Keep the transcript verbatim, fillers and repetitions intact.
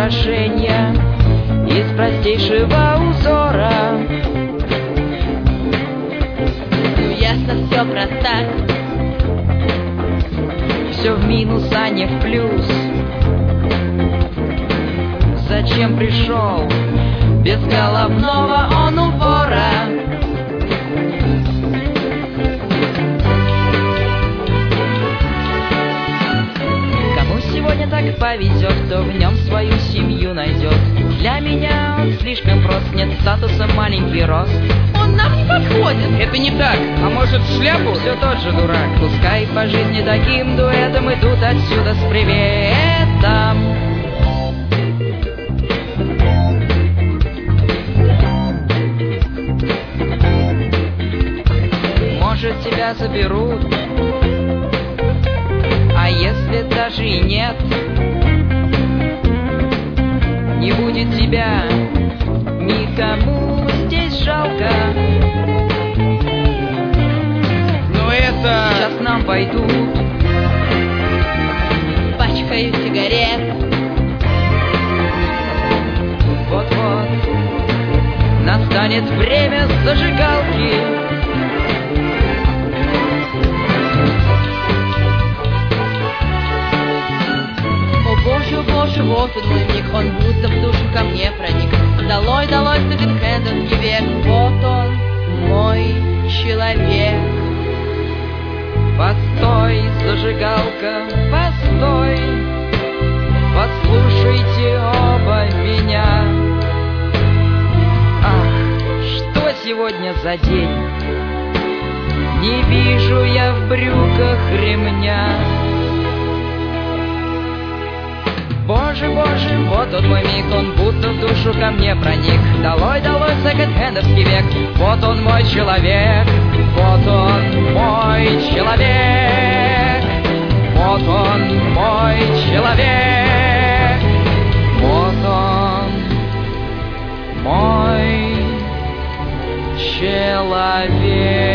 украшения из простейшего узора. Ну ясно, все просто. Все в минус, а не в плюс. Зачем пришел без головного он убора? Кому сегодня так повезет, кто в нем свою семью найдет. Для меня он слишком прост, нет статуса, маленький рост. Он нам не подходит. Это не так. А может, шляпу? Все тот же дурак. Пускай по жизни таким дуэтом идут отсюда с приветом. Может, тебя заберут, а если даже и нет, не будет тебя никому здесь жалко. Но это... Сейчас нам пойдут Пачкаю сигарет. вот-вот настанет время зажигалки. О боже, боже, вот он мой миг, он будто в душу ко мне проник. Долой, долой, секонд-хендовский век, вот он, мой человек. Постой, зажигалка, постой, послушайте оба меня. Ах, что сегодня за день? Не вижу я в брюках ремня. Боже, боже, вот он мой миг, он будто в душу ко мне проник. Долой, долой, секонд-хендовский век, вот он мой человек, вот он мой человек, вот он мой человек, вот он мой человек.